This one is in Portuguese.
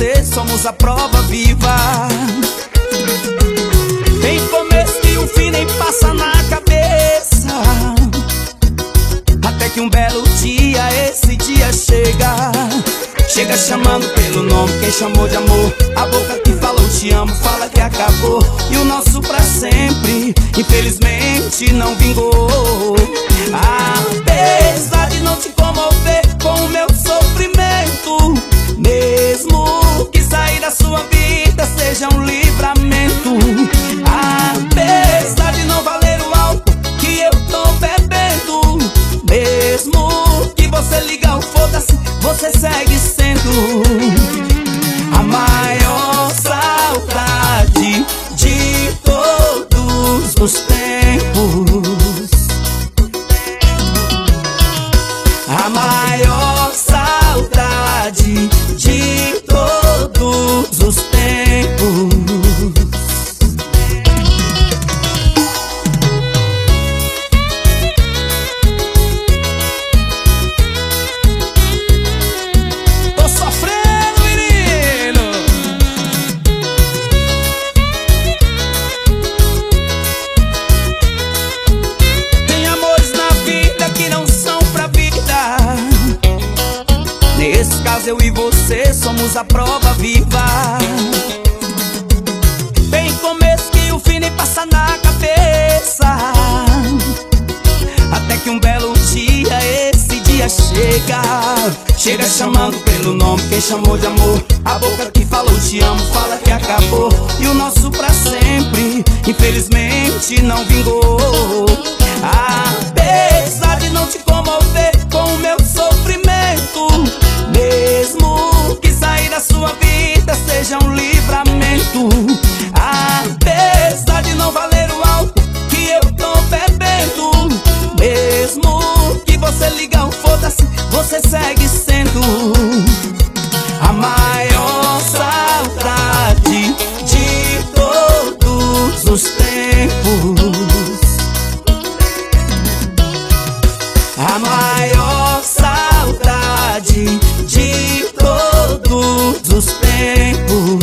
você somos a prova viva. Tem começo e um fim nem passa na cabeça, até que um belo dia, esse dia chega. Chega chamando pelo nome, quem chamou de amor. A boca que falou te amo, fala que acabou. E o nosso pra sempre, infelizmente não vingou. Apesar de não te comover com o meu sofrimento, mesmo que sair da sua vida seja um livramento. Apesar de não valer o álcool que eu tô bebendo, mesmo que você liga o foda-se, você segue sendo a maior saudade de todos os tempos. A maior saudade de todos os tempos. Tô sofrendo, menino. Tem amores na vida que não são pra vida. Nesse caso eu e você somos a prova viva. Tem começo que o fim nem passa na cabeça, até que um belo dia, esse dia chega. Chega chamando pelo nome, quem chamou de amor. A boca que falou te amo, fala que acabou. E o nosso pra sempre, infelizmente não vingou. Apesar de não te comover com o meu sofrimento, mesmo que sair da sua vida seja um livramento. Apesar de não valer o álcool que eu tô bebendo, mesmo que você liga o foda-se, você segue sendo a maior saudade de todos os tempos. A maior saudade de todos os tempos.